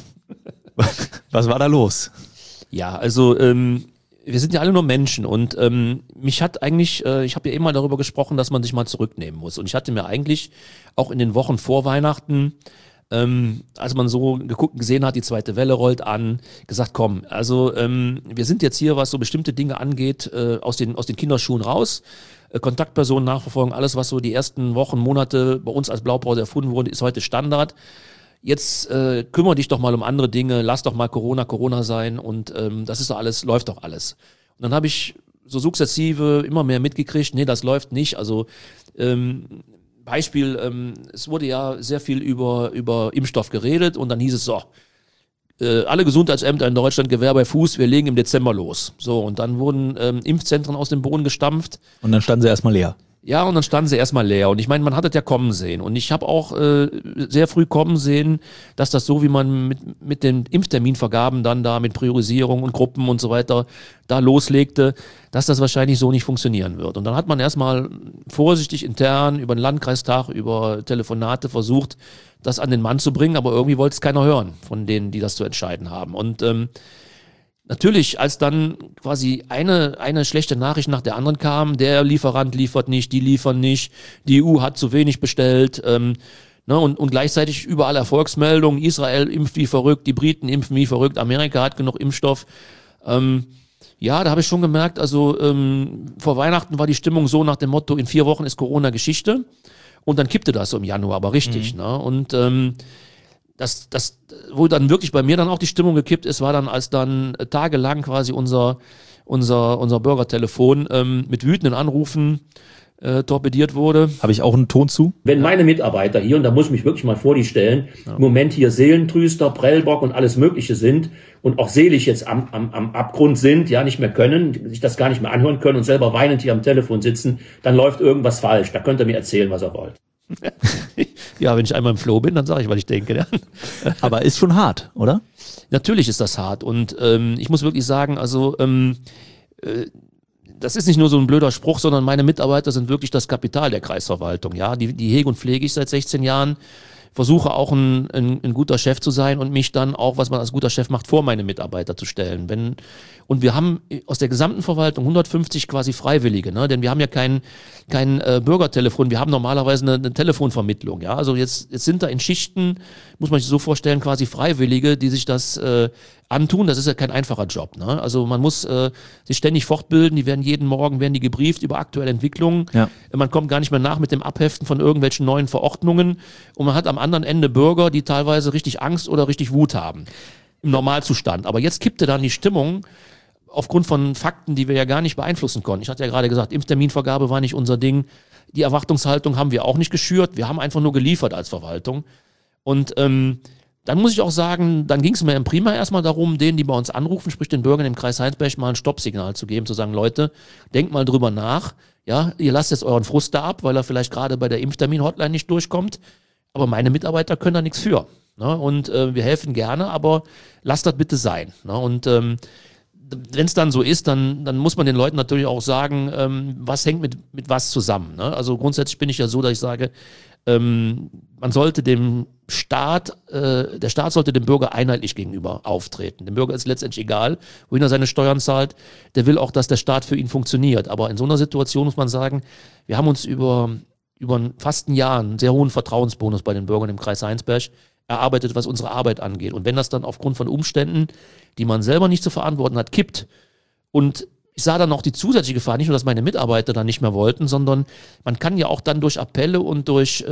S2: Was war da los?
S3: Ja, also wir sind ja alle nur Menschen und mich hat eigentlich, ich habe ja immer darüber gesprochen, dass man sich mal zurücknehmen muss. Und ich hatte mir eigentlich auch in den Wochen vor Weihnachten, als man so gesehen hat, die zweite Welle rollt an, gesagt, komm, also wir sind jetzt hier, was so bestimmte Dinge angeht, aus den Kinderschuhen raus. Kontaktpersonen, Nachverfolgung, alles, was so die ersten Wochen, Monate bei uns als Blaupause erfunden wurde, ist heute Standard. Jetzt kümmere dich doch mal um andere Dinge, lass doch mal Corona sein und das ist doch alles, läuft doch alles. Und dann habe ich so sukzessive immer mehr mitgekriegt, nee, das läuft nicht. Also Beispiel, es wurde ja sehr viel über Impfstoff geredet und dann hieß es so, alle Gesundheitsämter in Deutschland Gewehr bei Fuß, wir legen im Dezember los. So, und dann wurden Impfzentren aus dem Boden gestampft.
S2: Und dann standen sie erstmal leer.
S3: Ja, und dann standen sie erstmal leer. Und ich meine, man hat das ja kommen sehen. Und ich habe auch sehr früh kommen sehen, dass das so, wie man mit den Impfterminvergaben dann da mit Priorisierung und Gruppen und so weiter da loslegte, dass das wahrscheinlich so nicht funktionieren wird. Und dann hat man erstmal vorsichtig intern über den Landkreistag, über Telefonate versucht, das an den Mann zu bringen. Aber irgendwie wollte es keiner hören von denen, die das zu entscheiden haben. Und natürlich, als dann quasi eine schlechte Nachricht nach der anderen kam, der Lieferant liefert nicht, die liefern nicht, die EU hat zu wenig bestellt, und gleichzeitig überall Erfolgsmeldungen, Israel impft wie verrückt, die Briten impfen wie verrückt, Amerika hat genug Impfstoff. Da habe ich schon gemerkt, also vor Weihnachten war die Stimmung so nach dem Motto, in 4 Wochen ist Corona Geschichte und dann kippte das so im Januar, aber richtig. Und das, wo dann wirklich bei mir dann auch die Stimmung gekippt ist, war dann, als dann tagelang quasi unser Bürgertelefon mit wütenden Anrufen torpediert wurde.
S2: Habe ich auch einen Ton zu?
S4: Wenn meine Mitarbeiter hier, und da muss ich mich wirklich mal vor die stellen, im Moment hier Seelentrüster, Prellbock und alles Mögliche sind und auch seelisch jetzt am Abgrund sind, ja, nicht mehr können, sich das gar nicht mehr anhören können und selber weinend hier am Telefon sitzen, dann läuft irgendwas falsch. Da könnt ihr mir erzählen, was ihr wollt.
S3: Ja, wenn ich einmal im Flow bin, dann sage ich, was ich denke. Ja.
S2: Aber ist schon hart, oder?
S3: das ist nicht nur so ein blöder Spruch, sondern meine Mitarbeiter sind wirklich das Kapital der Kreisverwaltung. Ja, die hege und pflege ich seit 16 Jahren. Versuche auch ein guter Chef zu sein und mich dann auch, was man als guter Chef macht, vor meine Mitarbeiter zu stellen. Und wir haben aus der gesamten Verwaltung 150 quasi Freiwillige, ne? Denn wir haben ja kein Bürgertelefon, wir haben normalerweise eine Telefonvermittlung. Ja? Also jetzt sind da in Schichten, muss man sich so vorstellen, quasi Freiwillige, die sich das antun. Das ist ja kein einfacher Job. Ne? Also man muss sich ständig fortbilden, jeden Morgen werden die gebrieft über aktuelle Entwicklungen. Ja. Man kommt gar nicht mehr nach mit dem Abheften von irgendwelchen neuen Verordnungen und man hat am anderen Ende Bürger, die teilweise richtig Angst oder richtig Wut haben. Im Normalzustand. Aber jetzt kippte dann die Stimmung aufgrund von Fakten, die wir ja gar nicht beeinflussen konnten. Ich hatte ja gerade gesagt, Impfterminvergabe war nicht unser Ding. Die Erwartungshaltung haben wir auch nicht geschürt. Wir haben einfach nur geliefert als Verwaltung. Und dann muss ich auch sagen, dann ging es mir prima erstmal darum, denen, die bei uns anrufen, sprich den Bürgern im Kreis Heinsberg, mal ein Stoppsignal zu geben, zu sagen, Leute, denkt mal drüber nach. Ja, ihr lasst jetzt euren Frust da ab, weil er vielleicht gerade bei der Impftermin-Hotline nicht durchkommt. Aber meine Mitarbeiter können da nichts für. Ne? Und wir helfen gerne, aber lasst das bitte sein. Ne? Und wenn es dann so ist, dann muss man den Leuten natürlich auch sagen, was hängt mit was zusammen. Ne? Also grundsätzlich bin ich ja so, dass ich sage, man sollte dem Staat, der Staat sollte dem Bürger einheitlich gegenüber auftreten. Dem Bürger ist letztendlich egal, wohin er seine Steuern zahlt. Der will auch, dass der Staat für ihn funktioniert. Aber in so einer Situation muss man sagen, wir haben uns über fast ein Jahr einen sehr hohen Vertrauensbonus bei den Bürgern im Kreis Heinsberg erarbeitet, was unsere Arbeit angeht. Und wenn das dann aufgrund von Umständen, die man selber nicht zu verantworten hat, kippt und ich sah dann noch die zusätzliche Gefahr, nicht nur, dass meine Mitarbeiter dann nicht mehr wollten, sondern man kann ja auch dann durch Appelle und durch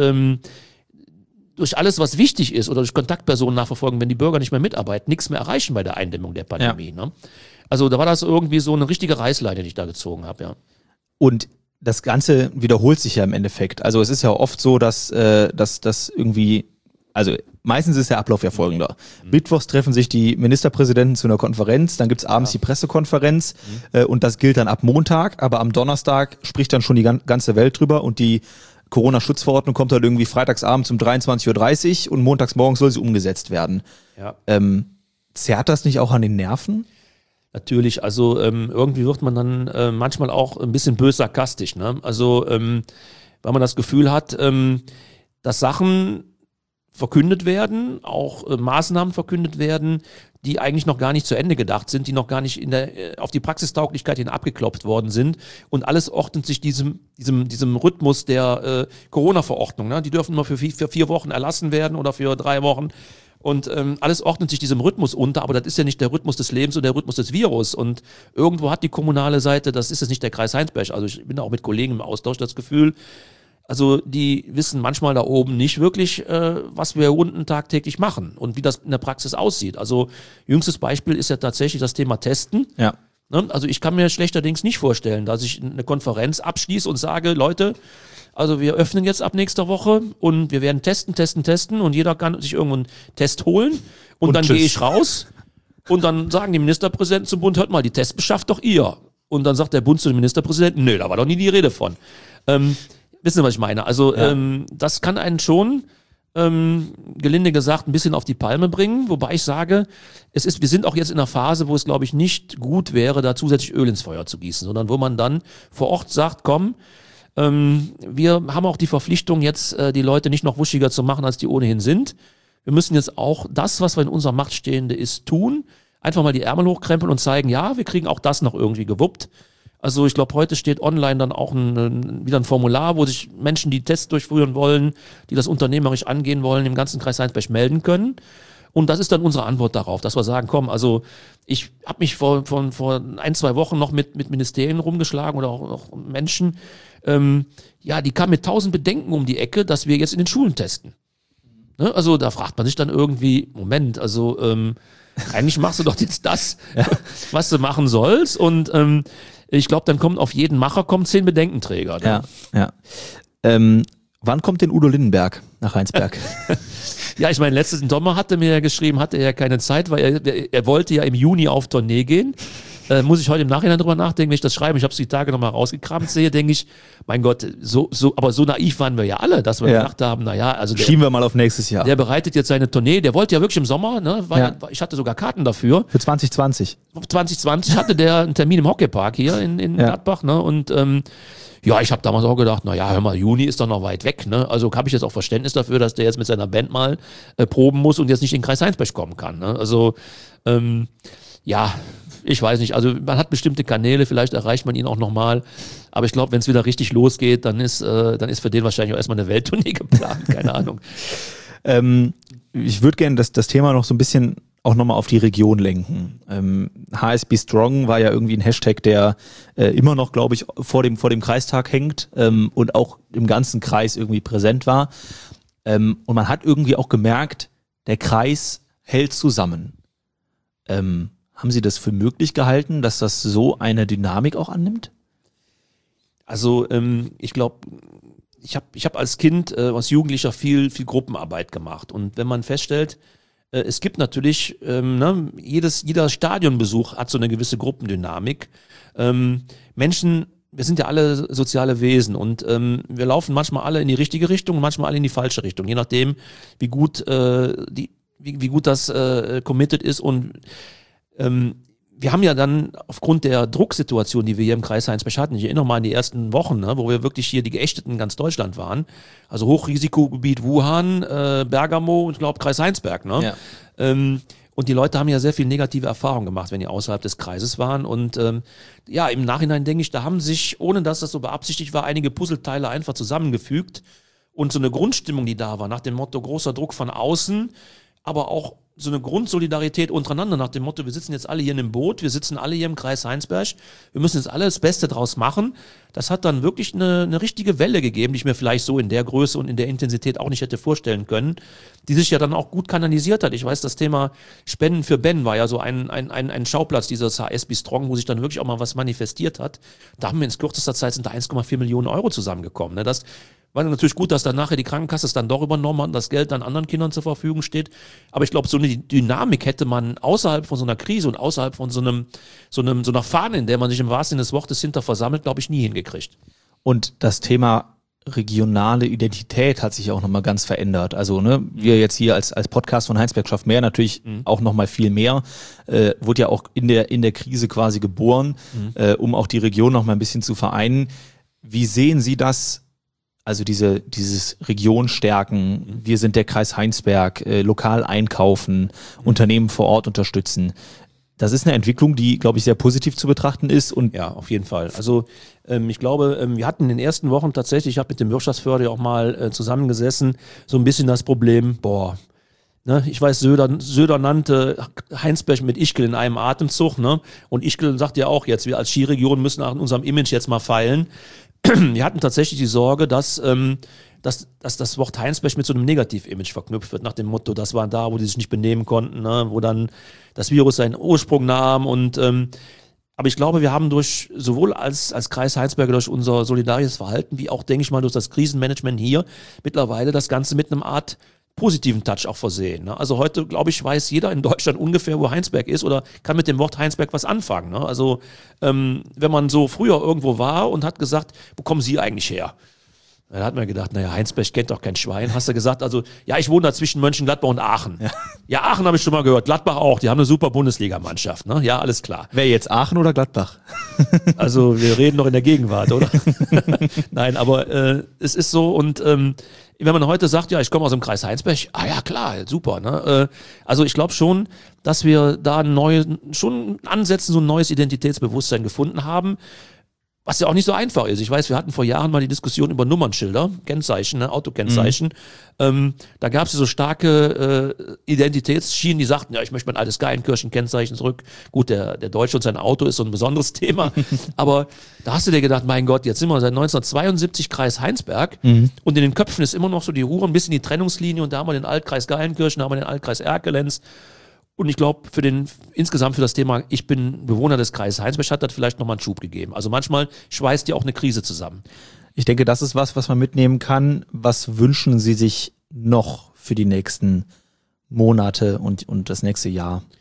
S3: alles, was wichtig ist oder durch Kontaktpersonen nachverfolgen, wenn die Bürger nicht mehr mitarbeiten, nichts mehr erreichen bei der Eindämmung der Pandemie. Ja. Ne? Also da war das irgendwie so eine richtige Reißleine, die ich da gezogen habe. Ja.
S2: Und das Ganze wiederholt sich ja im Endeffekt. Also es ist ja oft so, dass das irgendwie, also meistens ist der Ablauf ja folgender. Mittwochs treffen sich die Ministerpräsidenten zu einer Konferenz, dann gibt's abends die Pressekonferenz und das gilt dann ab Montag, aber am Donnerstag spricht dann schon die ganze Welt drüber und die Corona-Schutzverordnung kommt dann irgendwie freitagsabends um 23.30 Uhr und montags morgens soll sie umgesetzt werden. Ja. Zerrt das nicht auch an den Nerven?
S3: Natürlich, also irgendwie wird man dann manchmal auch ein bisschen bös sarkastisch. Ne? Also weil man das Gefühl hat, dass Sachen verkündet werden, auch Maßnahmen verkündet werden, die eigentlich noch gar nicht zu Ende gedacht sind, die noch gar nicht auf die Praxistauglichkeit hin abgeklopft worden sind und alles ordnet sich diesem Rhythmus der Corona-Verordnung. Ne? Die dürfen nur für 4 Wochen erlassen werden oder für 3 Wochen und alles ordnet sich diesem Rhythmus unter, aber das ist ja nicht der Rhythmus des Lebens und der Rhythmus des Virus und irgendwo hat die kommunale Seite, das ist jetzt nicht der Kreis Heinsberg, also ich bin auch mit Kollegen im Austausch, das Gefühl, also die wissen manchmal da oben nicht wirklich, was wir unten tagtäglich machen und wie das in der Praxis aussieht. Also jüngstes Beispiel ist ja tatsächlich das Thema Testen. Ja. Also ich kann mir schlechterdings nicht vorstellen, dass ich eine Konferenz abschließe und sage, Leute, also wir öffnen jetzt ab nächster Woche und wir werden testen und jeder kann sich irgendwo einen Test holen und dann gehe ich raus und dann sagen die Ministerpräsidenten zum Bund, hört mal, die Tests beschafft doch ihr. Und dann sagt der Bund zu dem Ministerpräsidenten, nö, da war doch nie die Rede von. Wissen Sie, was ich meine? Also das kann einen schon, gelinde gesagt, ein bisschen auf die Palme bringen, wobei ich sage, wir sind auch jetzt in einer Phase, wo es, glaube ich, nicht gut wäre, da zusätzlich Öl ins Feuer zu gießen, sondern wo man dann vor Ort sagt, komm, wir haben auch die Verpflichtung, jetzt die Leute nicht noch wuschiger zu machen, als die ohnehin sind. Wir müssen jetzt auch das, was in unserer Macht Stehende ist, tun. Einfach mal die Ärmel hochkrempeln und zeigen, ja, wir kriegen auch das noch irgendwie gewuppt. Also ich glaube, heute steht online dann auch wieder ein Formular, wo sich Menschen, die Tests durchführen wollen, die das unternehmerisch angehen wollen, im ganzen Kreis Heinsberg melden können. Und das ist dann unsere Antwort darauf, dass wir sagen, komm, also ich habe mich vor 1-2 Wochen noch mit Ministerien rumgeschlagen oder auch Menschen, die kamen mit 1000 Bedenken um die Ecke, dass wir jetzt in den Schulen testen. Ne? Also da fragt man sich dann irgendwie, Moment, also eigentlich machst du doch jetzt das, was du machen sollst und ich glaube, dann kommt auf jeden Macher 10 Bedenkenträger. Ne?
S2: Ja. Wann kommt denn Udo Lindenberg nach Heinsberg?
S3: Ja, ich meine, letzten Sommer hatte mir ja geschrieben, hatte er ja keine Zeit, weil er wollte ja im Juni auf Tournee gehen. muss ich heute im Nachhinein drüber nachdenken, wenn ich das schreibe. Ich habe es die Tage nochmal rausgekramt sehe, denke ich, mein Gott, aber so naiv waren wir ja alle, dass wir gedacht haben, naja, also
S2: schieben wir mal auf nächstes Jahr.
S3: Der bereitet jetzt seine Tournee, der wollte ja wirklich im Sommer, ne, ich hatte sogar Karten dafür.
S2: Für 2020.
S3: 2020 hatte der einen Termin im Hockeypark hier in Gladbach, ne, und ich habe damals auch gedacht, naja, hör mal, Juni ist doch noch weit weg, ne? Also habe ich jetzt auch Verständnis dafür, dass der jetzt mit seiner Band mal proben muss und jetzt nicht in den Kreis Heinsberg kommen kann, ne? Also, ich weiß nicht, also man hat bestimmte Kanäle, vielleicht erreicht man ihn auch nochmal, aber ich glaube, wenn es wieder richtig losgeht, dann ist für den wahrscheinlich auch erstmal eine Welttournee geplant, keine Ahnung.
S2: Ich würde gerne das Thema noch so ein bisschen auch nochmal auf die Region lenken. HSB Strong war ja irgendwie ein Hashtag, der immer noch, glaube ich, vor dem Kreistag hängt und auch im ganzen Kreis irgendwie präsent war. Und man hat irgendwie auch gemerkt, der Kreis hält zusammen. Haben Sie das für möglich gehalten, dass das so eine Dynamik auch annimmt?
S3: Also ich glaube, ich hab als Kind, als Jugendlicher viel Gruppenarbeit gemacht. Und wenn man feststellt, es gibt natürlich, jeder Stadionbesuch hat so eine gewisse Gruppendynamik. Menschen, wir sind ja alle soziale Wesen und wir laufen manchmal alle in die richtige Richtung, manchmal alle in die falsche Richtung, je nachdem, wie gut wie gut das committed ist. Und wir haben ja dann aufgrund der Drucksituation, die wir hier im Kreis Heinsberg hatten, ich erinnere mal an die ersten Wochen, ne, wo wir wirklich hier die Geächteten in ganz Deutschland waren, also Hochrisikogebiet Wuhan, Bergamo und ich glaube Kreis Heinsberg. Ne? Ja. Und die Leute haben ja sehr viel negative Erfahrungen gemacht, wenn die außerhalb des Kreises waren. Und im Nachhinein denke ich, da haben sich, ohne dass das so beabsichtigt war, einige Puzzleteile einfach zusammengefügt. Und so eine Grundstimmung, die da war, nach dem Motto großer Druck von außen, aber auch so eine Grundsolidarität untereinander nach dem Motto, wir sitzen jetzt alle hier in einem Boot, wir sitzen alle hier im Kreis Heinsberg, wir müssen jetzt alle das Beste draus machen. Das hat dann wirklich eine richtige Welle gegeben, die ich mir vielleicht so in der Größe und in der Intensität auch nicht hätte vorstellen können, die sich ja dann auch gut kanalisiert hat. Ich weiß, das Thema Spenden für Ben war ja so ein Schauplatz dieses HSB Strong, wo sich dann wirklich auch mal was manifestiert hat. Da haben wir in kürzester Zeit sind da 1,4 Millionen Euro zusammengekommen. Ne? Das war natürlich gut, dass dann nachher die Krankenkasse es dann doch übernommen hat und das Geld dann anderen Kindern zur Verfügung steht. Aber ich glaube, so eine Dynamik hätte man außerhalb von so einer Krise und außerhalb von so einer Fahne, in der man sich im wahrsten Sinne des Wortes hinter versammelt, glaube ich, nie hingekriegt.
S2: Und das Thema regionale Identität hat sich auch nochmal ganz verändert. Also wir jetzt hier als Podcast von Heinsberg schafft mehr natürlich auch nochmal viel mehr. Wurde ja auch in der Krise quasi geboren, um auch die Region nochmal ein bisschen zu vereinen. Wie sehen Sie das? Also dieses Region stärken, wir sind der Kreis Heinsberg, lokal einkaufen, Unternehmen vor Ort unterstützen. Das ist eine Entwicklung, die, glaube ich, sehr positiv zu betrachten ist. Und
S3: ja, auf jeden Fall. Also ich glaube, wir hatten in den ersten Wochen tatsächlich, ich habe mit dem Wirtschaftsförder auch mal zusammengesessen, so ein bisschen das Problem, ich weiß, Söder nannte Heinsberg mit Ischgl in einem Atemzug, ne? Und Ischgl sagt ja auch jetzt, wir als Skiregion müssen an unserem Image jetzt mal feilen. Wir hatten tatsächlich die Sorge, dass das Wort Heinsberg mit so einem Negativ-Image verknüpft wird, nach dem Motto, das war da, wo die sich nicht benehmen konnten, ne? Wo dann das Virus seinen Ursprung nahm. Und aber ich glaube, wir haben sowohl als Kreis Heinsberg durch unser solidarisches Verhalten, wie auch, denke ich mal, durch das Krisenmanagement hier mittlerweile das Ganze mit einem Art positiven Touch auch versehen. Ne? Also heute, glaube ich, weiß jeder in Deutschland ungefähr, wo Heinsberg ist oder kann mit dem Wort Heinsberg was anfangen. Ne? Also wenn man so früher irgendwo war und hat gesagt, wo kommen Sie eigentlich her? Da hat man gedacht, Heinsberg kennt doch kein Schwein. Hast du gesagt, also, ja, ich wohne da zwischen Mönchengladbach und Aachen. Ja, Aachen habe ich schon mal gehört, Gladbach auch. Die haben eine super Bundesligamannschaft, ne? Ja, alles klar.
S2: Wer jetzt, Aachen oder Gladbach?
S3: Also, wir reden noch in der Gegenwart, oder? Nein, aber es ist so und wenn man heute sagt, ja, ich komme aus dem Kreis Heinsberg, ja klar, super. Ne? Also ich glaube schon, dass wir da schon ansetzen, so ein neues Identitätsbewusstsein gefunden haben, was ja auch nicht so einfach ist. Ich weiß, wir hatten vor Jahren mal die Diskussion über Nummernschilder, Kennzeichen, ne, Autokennzeichen. Da gab es so starke Identitätsschienen, die sagten, ja, ich möchte mein altes Geilenkirchen-Kennzeichen zurück. Gut, der Deutsche und sein Auto ist so ein besonderes Thema. Aber da hast du dir gedacht, mein Gott, jetzt sind wir seit 1972 Kreis Heinsberg und in den Köpfen ist immer noch so die Ruhr, ein bisschen die Trennungslinie und da haben wir den Altkreis Geilenkirchen, da haben wir den Altkreis Erkelenz. Und ich glaube, insgesamt für das Thema, ich bin Bewohner des Kreises Heinsberg, hat das vielleicht nochmal einen Schub gegeben. Also manchmal schweißt ja auch eine Krise zusammen.
S2: Ich denke, das ist was man mitnehmen kann. Was wünschen Sie sich noch für die nächsten Monate und das nächste Jahr?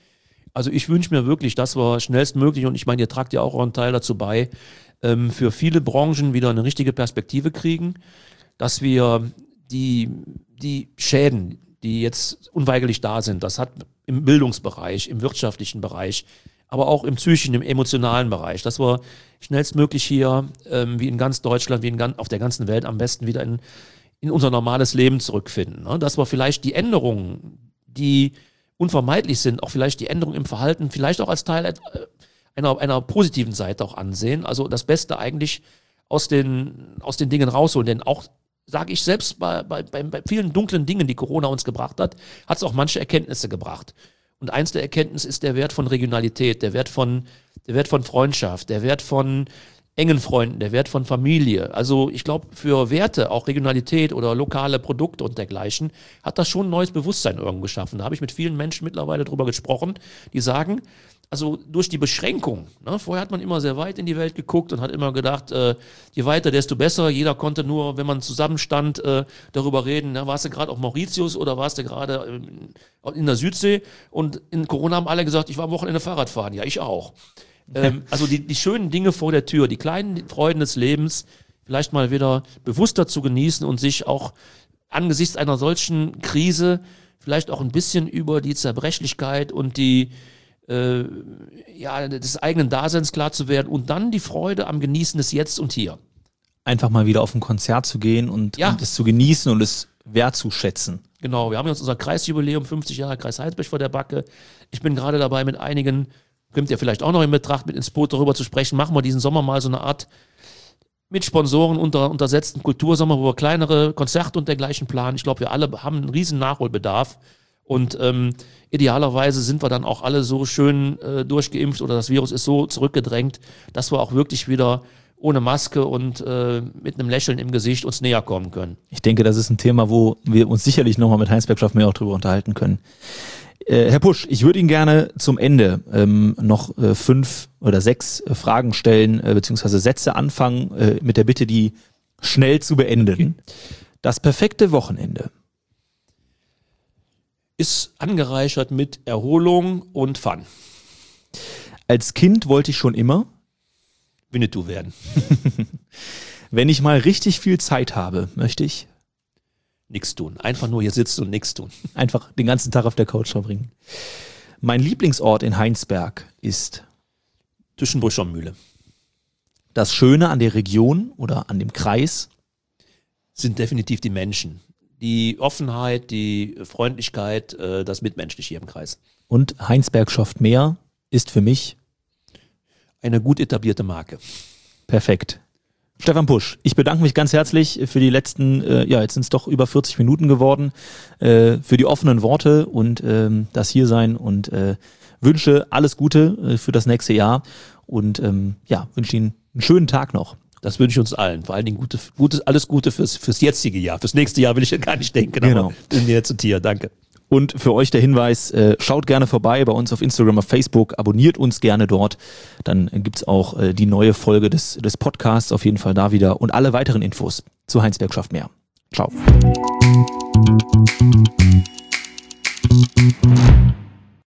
S3: Also ich wünsche mir wirklich, dass wir schnellstmöglich, und ich meine, ihr tragt ja auch einen Teil dazu bei, für viele Branchen wieder eine richtige Perspektive kriegen, dass wir die Schäden, die jetzt unweigerlich da sind, das hat im Bildungsbereich, im wirtschaftlichen Bereich, aber auch im psychischen, im emotionalen Bereich, dass wir schnellstmöglich hier, wie in ganz Deutschland, wie auf der ganzen Welt am besten wieder in unser normales Leben zurückfinden. Ne? Dass wir vielleicht die Änderungen, die unvermeidlich sind, auch vielleicht die Änderungen im Verhalten, vielleicht auch als Teil einer positiven Seite auch ansehen. Also das Beste eigentlich aus den Dingen rausholen. Denn auch, sage ich selbst, bei vielen dunklen Dingen, die Corona uns gebracht hat, hat es auch manche Erkenntnisse gebracht. Und eins der Erkenntnisse ist der Wert von Regionalität, der Wert von Freundschaft, der Wert von engen Freunden, der Wert von Familie. Also ich glaube, für Werte, auch Regionalität oder lokale Produkte und dergleichen, hat das schon ein neues Bewusstsein irgendwo geschaffen. Da habe ich mit vielen Menschen mittlerweile drüber gesprochen, die sagen, also durch die Beschränkung, ne, vorher hat man immer sehr weit in die Welt geguckt und hat immer gedacht, je weiter, desto besser. Jeder konnte nur, wenn man zusammenstand, darüber reden, na, warst du gerade auf Mauritius oder warst du gerade in der Südsee? Und in Corona haben alle gesagt, ich war am Wochenende Fahrrad fahren. Ja, ich auch. Also die schönen Dinge vor der Tür, die kleinen Freuden des Lebens vielleicht mal wieder bewusster zu genießen und sich auch angesichts einer solchen Krise vielleicht auch ein bisschen über die Zerbrechlichkeit und des eigenen Daseins klar zu werden und dann die Freude am Genießen des Jetzt und Hier.
S2: Einfach mal wieder auf ein Konzert zu gehen und es zu genießen und es wertzuschätzen.
S3: Genau, wir haben jetzt unser Kreisjubiläum, 50 Jahre Kreis Heinsberg vor der Backe. Ich bin gerade dabei, mit einigen, kommt ihr vielleicht auch noch in Betracht, mit ins Boot darüber zu sprechen, machen wir diesen Sommer mal so eine Art mit Sponsoren untersetzten Kultursommer, wo wir kleinere Konzerte und dergleichen planen. Ich glaube, wir alle haben einen riesen Nachholbedarf. Und idealerweise sind wir dann auch alle so schön durchgeimpft oder das Virus ist so zurückgedrängt, dass wir auch wirklich wieder ohne Maske und mit einem Lächeln im Gesicht uns näher kommen können.
S2: Ich denke, das ist ein Thema, wo wir uns sicherlich nochmal mit Heinsberg Schafft Mehr auch drüber unterhalten können. Herr Pusch, ich würde Ihnen gerne zum Ende noch 5 oder 6 Fragen stellen, beziehungsweise Sätze anfangen mit der Bitte, die schnell zu beenden. Okay. Das perfekte Wochenende
S3: ist angereichert mit Erholung und Fun.
S2: Als Kind wollte ich schon immer
S3: Winnetou werden.
S2: Wenn ich mal richtig viel Zeit habe, möchte ich
S3: nichts tun. Einfach nur hier sitzen und nichts tun.
S2: Einfach den ganzen Tag auf der Couch verbringen. Mein Lieblingsort in Heinsberg ist
S3: Tüschenbrüscher Mühle.
S2: Das Schöne an der Region oder an dem Kreis
S3: sind definitiv die Menschen. Die Offenheit, die Freundlichkeit, das Mitmenschliche hier im Kreis.
S2: Und Heinsberg Schafft Mehr ist für mich
S3: eine gut etablierte Marke.
S2: Perfekt. Stefan Pusch, ich bedanke mich ganz herzlich für die letzten, jetzt sind es doch über 40 Minuten geworden, für die offenen Worte und das Hiersein und wünsche alles Gute für das nächste Jahr und wünsche Ihnen einen schönen Tag noch.
S3: Das wünsche ich uns allen. Vor allen Dingen alles Gute fürs jetzige Jahr. Fürs nächste Jahr will ich ja gar nicht denken.
S2: Genau.
S3: Aber bin mir jetzt ein Tier. Danke.
S2: Und für euch der Hinweis, schaut gerne vorbei bei uns auf Instagram, auf Facebook, abonniert uns gerne dort. Dann gibt's auch die neue Folge des Podcasts auf jeden Fall da wieder und alle weiteren Infos zu Heinsberg Schafft Mehr. Ciao.